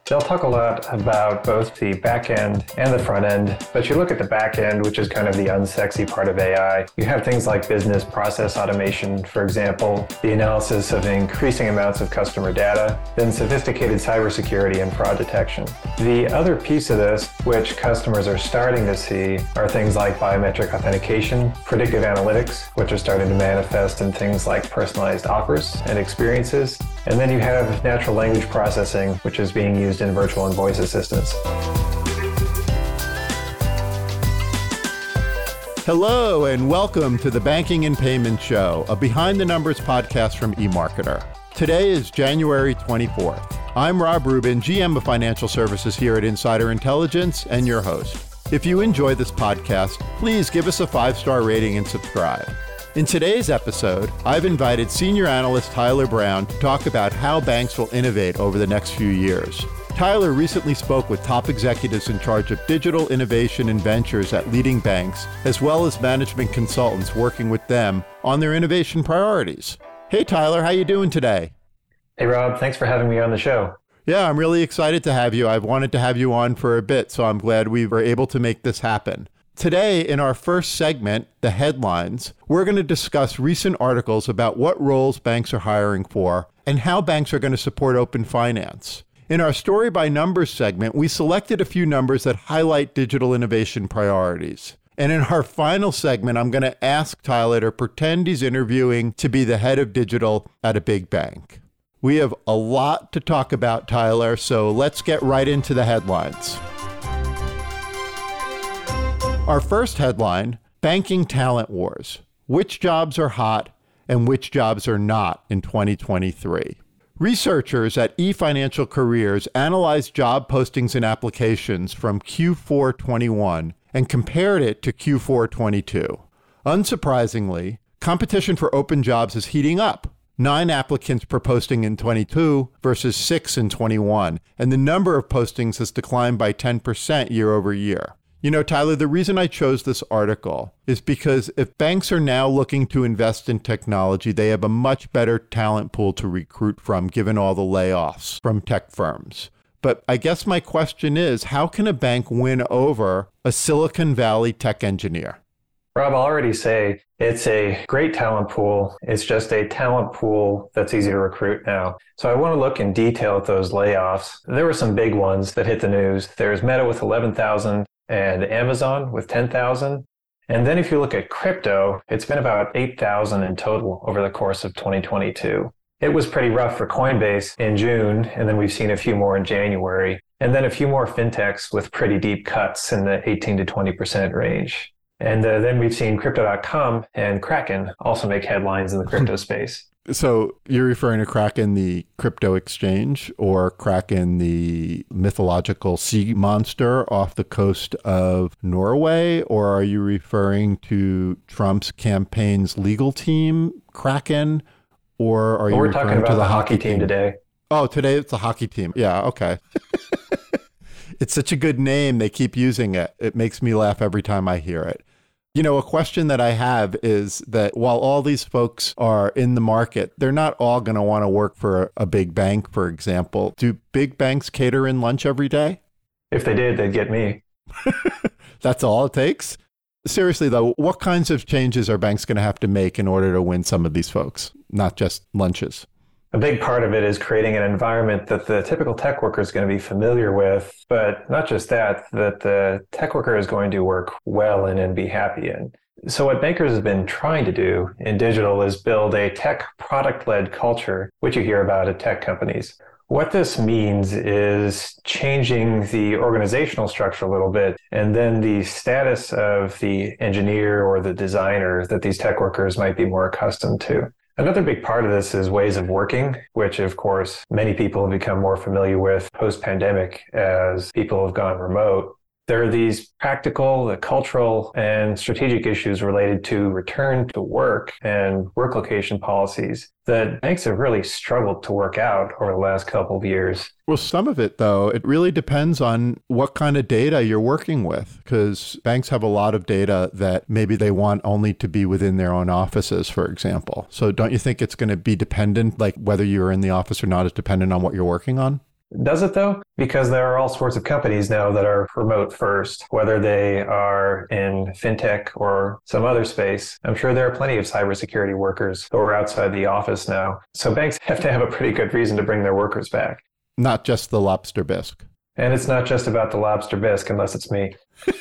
They'll talk a lot about both the back end and the front end, but you look at the back end, which is kind of the unsexy part of AI. You have things like business process automation, for example, the analysis of increasing amounts of customer data, then sophisticated cybersecurity and fraud detection. The other piece of this, which customers are starting to see, are things like biometric authentication, predictive analytics, which are starting to manifest in things like personalized offers and experiences. And then you have natural language processing, which is being used in virtual and voice assistants. Hello and welcome to the Banking and Payments Show, a Behind the Numbers podcast from eMarketer. Today is January 24th. I'm Rob Rubin, GM of Financial Services here at Insider Intelligence, and your host. If you enjoy this podcast, please give us a 5-star rating and subscribe. In today's episode, I've invited senior analyst Tyler Brown to talk about how banks will innovate over the next few years. Tyler recently spoke with top executives in charge of digital innovation and ventures at leading banks, as well as management consultants working with them on their innovation priorities. Hey, Tyler, how you doing today? Hey, Rob. Thanks for having me on the show. Yeah, I'm really excited to have you. I've wanted to have you on for a bit, so I'm glad we were able to make this happen. Today, in our first segment, the headlines, we're going to discuss recent articles about what roles banks are hiring for and how banks are going to support open finance. In our Story by Numbers segment, we selected a few numbers that highlight digital innovation priorities. And in our final segment, I'm going to ask Tyler to pretend he's interviewing to be the head of digital at a big bank. We have a lot to talk about, Tyler, so let's get right into the headlines. Our first headline, Banking Talent Wars. Which jobs are hot and which jobs are not in 2023? Researchers at eFinancial Careers analyzed job postings and applications from Q4 21 and compared it to Q4 22. Unsurprisingly, competition for open jobs is heating up. 9 applicants per posting in 22 versus 6 in 21, and the number of postings has declined by 10% year over year. You know, Tyler, the reason I chose this article is because if banks are now looking to invest in technology, they have a much better talent pool to recruit from, given all the layoffs from tech firms. But I guess my question is, how can a bank win over a Silicon Valley tech engineer? Rob, I'll already say it's a great talent pool. It's just a talent pool that's easy to recruit now. So I want to look in detail at those layoffs. There were some big ones that hit the news. There's Meta with 11,000. And Amazon with 10,000. And then if you look at crypto, it's been about 8,000 in total over the course of 2022. It was pretty rough for Coinbase in June, and then we've seen a few more in January, and then a few more fintechs with pretty deep cuts in the 18 to 20% range. And then we've seen Crypto.com and Kraken also make headlines in the crypto space. So you're referring to Kraken, the crypto exchange, or Kraken, the mythological sea monster off the coast of Norway? Or are you referring to Trump's campaign's legal team, Kraken? Or are you We're referring talking about to the hockey team today? Oh, today it's the hockey team. Yeah, okay. It's such a good name. They keep using it. It makes me laugh every time I hear it. You know, a question that I have is that while all these folks are in the market, they're not all going to want to work for a big bank, for example. Do big banks cater in lunch every day? If they did, they'd get me. That's all it takes? Seriously, though, what kinds of changes are banks going to have to make in order to win some of these folks, not just lunches? A big part of it is creating an environment that the typical tech worker is going to be familiar with, but not just that the tech worker is going to work well in and be happy in. So what Bankers has been trying to do in digital is build a tech product-led culture, which you hear about at tech companies. What this means is changing the organizational structure a little bit, and then the status of the engineer or the designer that these tech workers might be more accustomed to. Another big part of this is ways of working, which of course many people have become more familiar with post-pandemic as people have gone remote. There are these practical, cultural, and strategic issues related to return to work and work location policies that banks have really struggled to work out over the last couple of years. Well, some of it, though, it really depends on what kind of data you're working with, because banks have a lot of data that maybe they want only to be within their own offices, for example. So don't you think it's going to be dependent, like whether you're in the office or not is dependent on what you're working on? Does it though? Because there are all sorts of companies now that are remote first, whether they are in fintech or some other space. I'm sure there are plenty of cybersecurity workers who are outside the office now. So banks have to have a pretty good reason to bring their workers back. Not just the lobster bisque. And it's not just about the lobster bisque, unless it's me.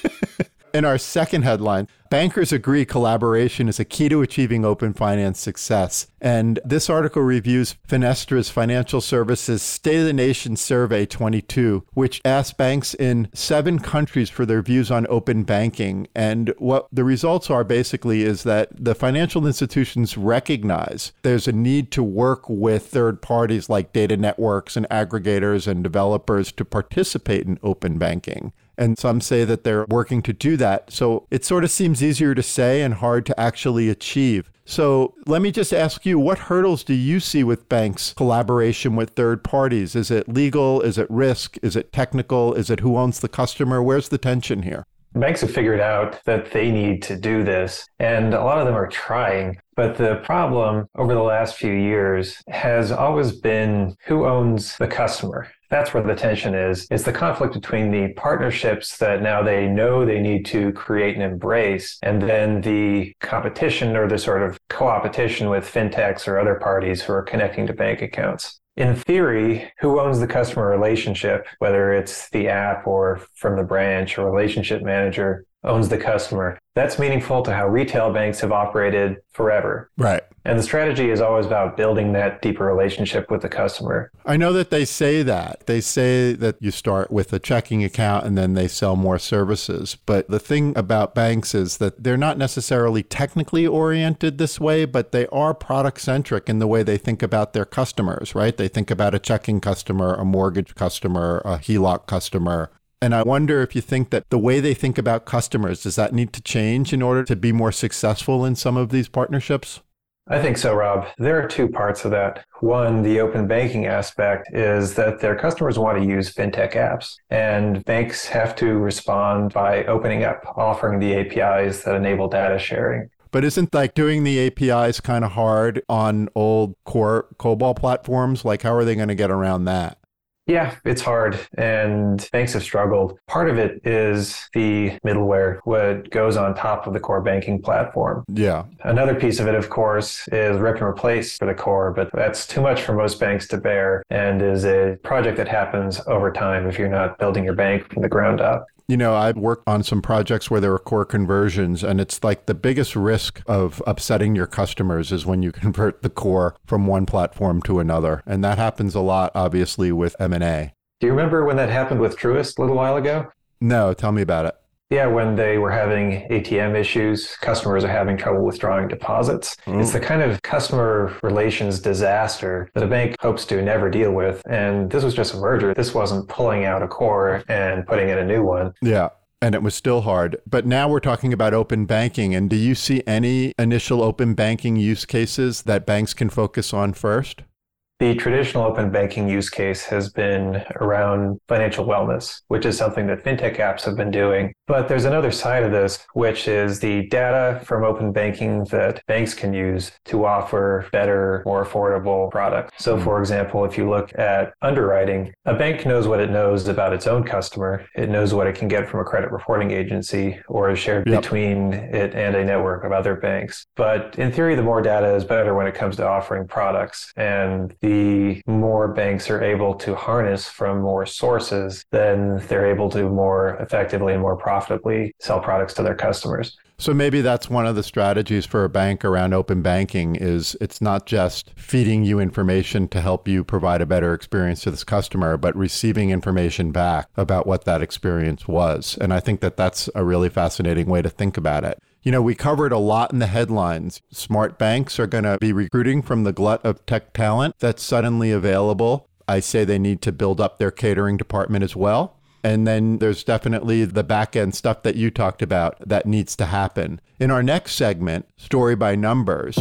In our second headline, bankers agree collaboration is a key to achieving open finance success. And this article reviews Fenestra's Financial Services State of the Nation Survey 22, which asked banks in 7 countries for their views on open banking. And what the results are basically is that the financial institutions recognize there's a need to work with third parties like data networks and aggregators and developers to participate in open banking. And some say that they're working to do that. So it sort of seems easier to say and hard to actually achieve. So let me just ask you, what hurdles do you see with banks' collaboration with third parties? Is it legal? Is it risk? Is it technical? Is it who owns the customer? Where's the tension here? Banks have figured out that they need to do this, and a lot of them are trying. But the problem over the last few years has always been who owns the customer. That's where the tension is. It's the conflict between the partnerships that now they know they need to create and embrace, and then the competition or the sort of co-opetition with fintechs or other parties who are connecting to bank accounts. In theory, who owns the customer relationship, whether it's the app or from the branch or relationship manager, owns the customer. That's meaningful to how retail banks have operated forever. Right. And the strategy is always about building that deeper relationship with the customer. I know that they say that. They say that you start with a checking account and then they sell more services. But the thing about banks is that they're not necessarily technically oriented this way, but they are product centric in the way they think about their customers, right? They think about a checking customer, a mortgage customer, a HELOC customer. And I wonder if you think that the way they think about customers, does that need to change in order to be more successful in some of these partnerships? I think so, Rob. There are 2 parts of that. One, the open banking aspect is that their customers want to use fintech apps, and banks have to respond by opening up, offering the APIs that enable data sharing. But isn't like doing the APIs kind of hard on old core COBOL platforms? Like, how are they going to get around that? Yeah, it's hard, and banks have struggled. Part of it is the middleware, what goes on top of the core banking platform. Yeah. Another piece of it, of course, is rip and replace for the core, but that's too much for most banks to bear and is a project that happens over time if you're not building your bank from the ground up. You know, I've worked on some projects where there were core conversions, and it's like the biggest risk of upsetting your customers is when you convert the core from one platform to another. And that happens a lot, obviously, with M&A. Do you remember when that happened with Truist a little while ago? No, tell me about it. Yeah, when they were having ATM issues, customers are having trouble withdrawing deposits. It's the kind of customer relations disaster that a bank hopes to never deal with. And this was just a merger. This wasn't pulling out a core and putting in a new one. Yeah. And it was still hard. But now we're talking about open banking. And do you see any initial open banking use cases that banks can focus on first? The traditional open banking use case has been around financial wellness, which is something that fintech apps have been doing. But there's another side of this, which is the data from open banking that banks can use to offer better, more affordable products. So, for example, if you look at underwriting, a bank knows what it knows about its own customer. It knows what it can get from a credit reporting agency or is shared between it and a network of other banks. But in theory, the more data is better when it comes to offering products. And the more banks are able to harness from more sources, then they're able to more effectively and more profitably sell products to their customers. So maybe that's one of the strategies for a bank around open banking is it's not just feeding you information to help you provide a better experience to this customer, but receiving information back about what that experience was. And I think that that's a really fascinating way to think about it. You know, we covered a lot in the headlines. Smart banks are going to be recruiting from the glut of tech talent that's suddenly available. I say they need to build up their catering department as well. And then there's definitely the back end stuff that you talked about that needs to happen. In our next segment, Story by Numbers,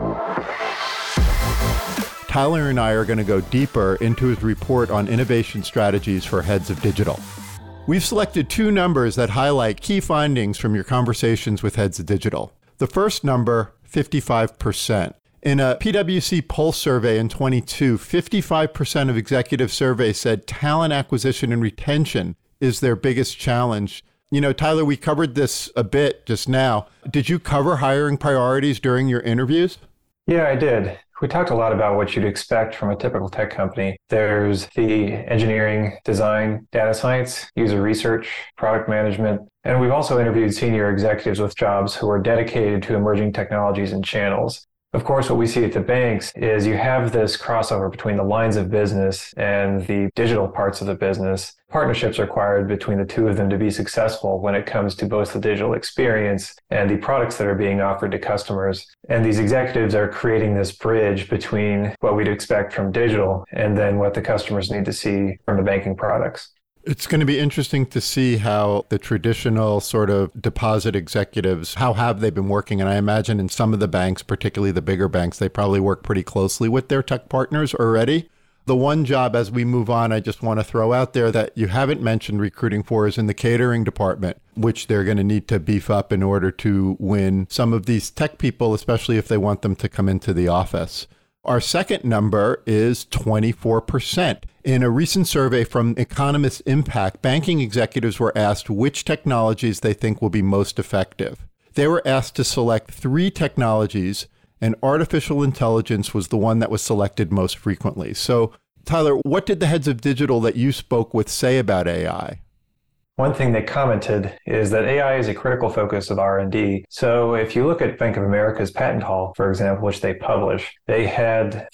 Tyler and I are going to go deeper into his report on innovation strategies for heads of digital. We've selected 2 numbers that highlight key findings from your conversations with heads of digital. The first number, 55%. In a PwC Pulse survey in 22, 55% of executives surveyed said talent acquisition and retention is their biggest challenge. You know, Tyler, we covered this a bit just now. Did you cover hiring priorities during your interviews? Yeah, I did. We talked a lot about what you'd expect from a typical tech company. There's the engineering, design, data science, user research, product management, and we've also interviewed senior executives with jobs who are dedicated to emerging technologies and channels. Of course, what we see at the banks is you have this crossover between the lines of business and the digital parts of the business. Partnerships are required between the two of them to be successful when it comes to both the digital experience and the products that are being offered to customers. And these executives are creating this bridge between what we'd expect from digital and then what the customers need to see from the banking products. It's going to be interesting to see how the traditional sort of deposit executives, how have they been working? And I imagine in some of the banks, particularly the bigger banks, they probably work pretty closely with their tech partners already. The one job as we move on, I just want to throw out there that you haven't mentioned recruiting for is in the catering department, which they're going to need to beef up in order to win some of these tech people, especially if they want them to come into the office. Our second number is 24%. In a recent survey from Economist Impact, banking executives were asked which technologies they think will be most effective. They were asked to select 3 technologies, and artificial intelligence was the one that was selected most frequently. So, Tyler, what did the heads of digital that you spoke with say about AI? One thing they commented is that AI is a critical focus of R&D. So if you look at Bank of America's patent hall, for example, which they publish, they had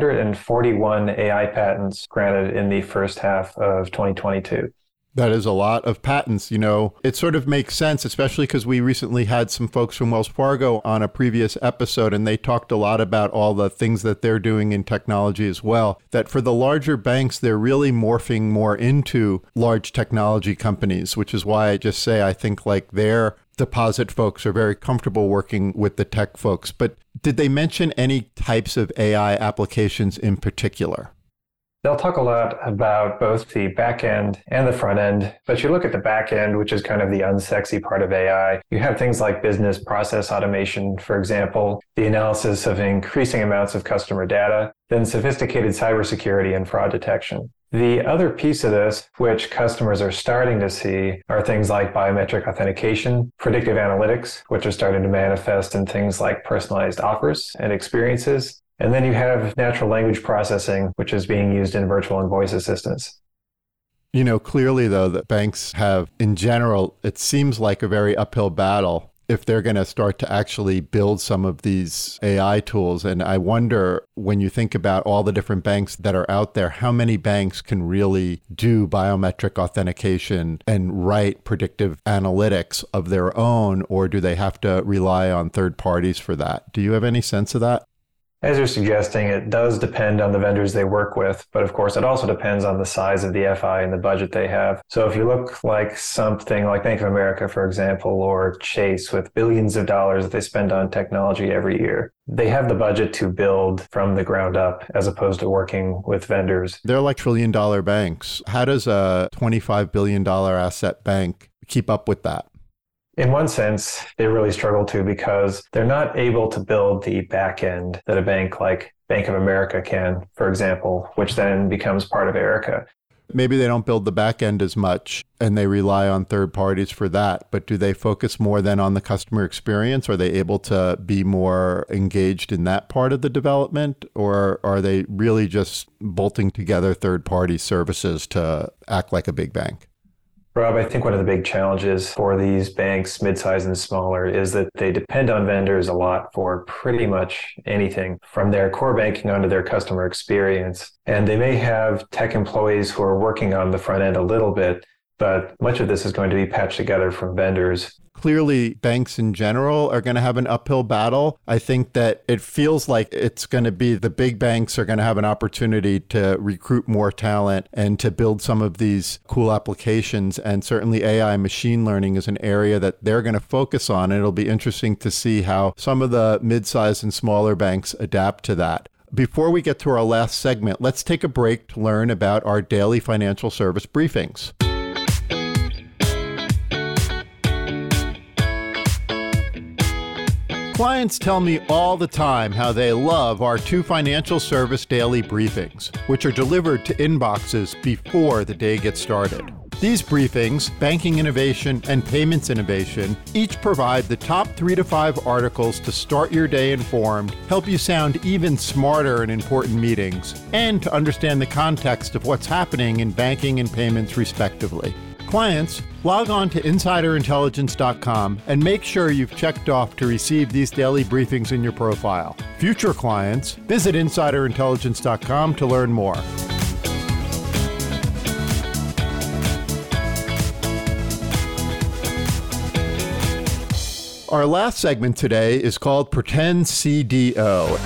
341 AI patents granted in the first half of 2022. That is a lot of patents. You know, it sort of makes sense, especially because we recently had some folks from Wells Fargo on a previous episode, and they talked a lot about all the things that they're doing in technology as well, that for the larger banks, they're really morphing more into large technology companies, which is why I just say I think like their deposit folks are very comfortable working with the tech folks. But did they mention any types of AI applications in particular? They'll talk a lot about both the back end and the front end, but you look at the back end, which is kind of the unsexy part of AI. You have things like business process automation, for example, the analysis of increasing amounts of customer data, then sophisticated cybersecurity and fraud detection. The other piece of this, which customers are starting to see, are things like biometric authentication, predictive analytics, which are starting to manifest in things like personalized offers and experiences. And then you have natural language processing, which is being used in virtual and voice assistants. You know, clearly, though, that banks have, in general, it seems like a very uphill battle if they're going to start to actually build some of these AI tools. And I wonder, when you think about all the different banks that are out there, how many banks can really do biometric authentication and write predictive analytics of their own, or do they have to rely on third parties for that? Do you have any sense of that? As you're suggesting, it does depend on the vendors they work with, but of course, it also depends on the size of the FI and the budget they have. So if you look like something like Bank of America, for example, or Chase with billions of dollars that they spend on technology every year, they have the budget to build from the ground up as opposed to working with vendors. They're like trillion-dollar banks. How does a $25 billion asset bank keep up with that? In one sense, they really struggle to because they're not able to build the back end that a bank like Bank of America can, for example, which then becomes part of Erica. Maybe they don't build the back end as much and they rely on third parties for that. But do they focus more then on the customer experience? Are they able to be more engaged in that part of the development? Or are they really just bolting together third party services to act like a big bank? Rob, I think one of the big challenges for these banks, mid-size and smaller, is that they depend on vendors a lot for pretty much anything, from their core banking onto their customer experience. And they may have tech employees who are working on the front end a little bit, but much of this is going to be patched together from vendors. Clearly, banks in general are going to have an uphill battle. I think that it feels like it's going to be the big banks are going to have an opportunity to recruit more talent and to build some of these cool applications. And certainly AI machine learning is an area that they're going to focus on. And it'll be interesting to see how some of the mid-sized and smaller banks adapt to that. Before we get to our last segment, let's take a break to learn about our daily financial service briefings. Clients tell me all the time how they love our 2 financial service daily briefings, which are delivered to inboxes before the day gets started. These briefings, Banking Innovation and Payments Innovation, each provide the top 3 to 5 articles to start your day informed, help you sound even smarter in important meetings, and to understand the context of what's happening in banking and payments respectively. Clients, log on to insiderintelligence.com and make sure you've checked off to receive these daily briefings in your profile. Future clients, visit insiderintelligence.com to learn more. Our last segment today is called Pretend CDO.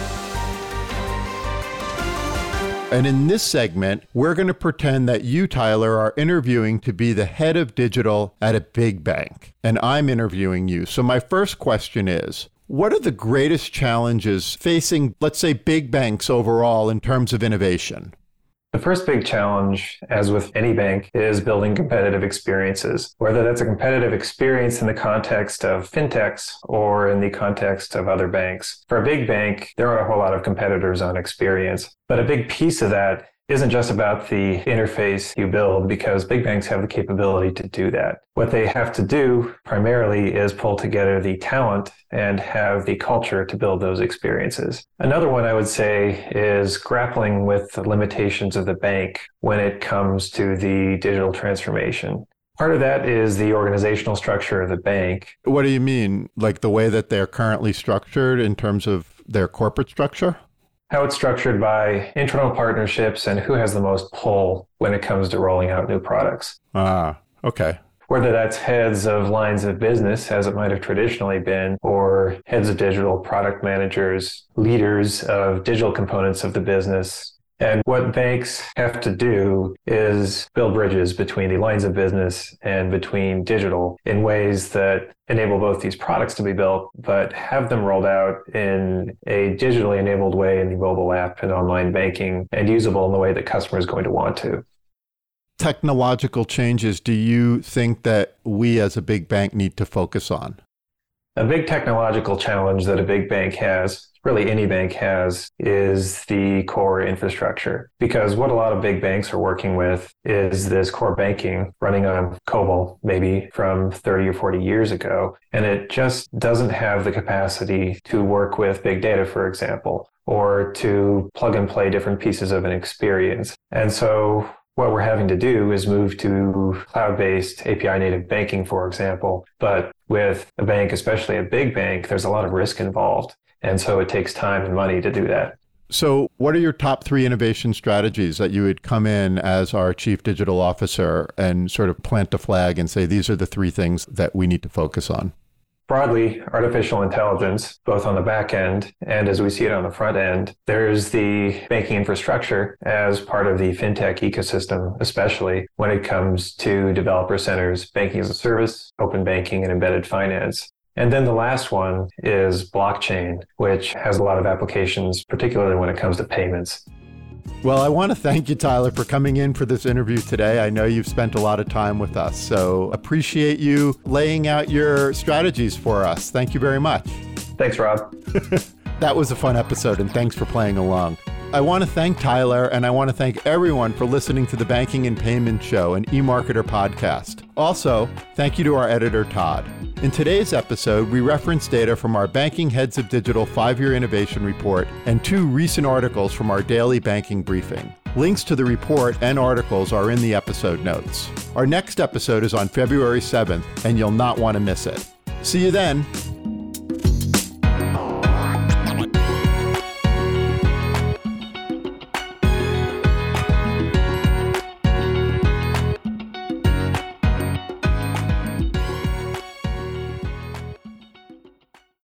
And in this segment, we're going to pretend that you, Tyler, are interviewing to be the head of digital at a big bank. And I'm interviewing you. So my first question is, what are the greatest challenges facing, let's say, big banks overall in terms of innovation? The first big challenge, as with any bank, is building competitive experiences, whether that's a competitive experience in the context of fintechs or in the context of other banks. For a big bank, there aren't a whole lot of competitors on experience, but a big piece of that isn't just about the interface you build, because big banks have the capability to do that. What they have to do primarily is pull together the talent and have the culture to build those experiences. Another one I would say is grappling with the limitations of the bank when it comes to the digital transformation. Part of that is the organizational structure of the bank. What do you mean? Like the way that they're currently structured in terms of their corporate structure? How it's structured by internal partnerships and who has the most pull when it comes to rolling out new products. Okay. Whether that's heads of lines of business, as it might have traditionally been, or heads of digital product managers, leaders of digital components of the business. And what banks have to do is build bridges between the lines of business and between digital in ways that enable both these products to be built, but have them rolled out in a digitally enabled way in the mobile app and online banking and usable in the way that customers are going to want to. Technological changes do you think that we as a big bank need to focus on? A big technological challenge that a big bank has, really any bank has, is the core infrastructure. Because what a lot of big banks are working with is this core banking running on COBOL, maybe from 30 or 40 years ago. And it just doesn't have the capacity to work with big data, for example, or to plug and play different pieces of an experience. And so what we're having to do is move to cloud-based API native banking, for example. But with a bank, especially a big bank, there's a lot of risk involved. And so it takes time and money to do that. So what are your top 3 innovation strategies that you would come in as our chief digital officer and sort of plant a flag and say, these are the 3 things that we need to focus on? Broadly, artificial intelligence, both on the back end and as we see it on the front end. There's the banking infrastructure as part of the fintech ecosystem, especially when it comes to developer centers, banking as a service, open banking, and embedded finance. And then the last one is blockchain, which has a lot of applications, particularly when it comes to payments. Well, I want to thank you, Tyler, for coming in for this interview today. I know you've spent a lot of time with us, so appreciate you laying out your strategies for us. Thank you very much. Thanks, Rob. That was a fun episode, and thanks for playing along. I want to thank Tyler, and I want to thank everyone for listening to the Banking and Payments Show, an eMarketer podcast. Also, thank you to our editor, Todd. In today's episode, we reference data from our Banking Heads of Digital 5-Year Innovation Report and 2 recent articles from our daily banking briefing. Links to the report and articles are in the episode notes. Our next episode is on February 7th, and you'll not want to miss it. See you then.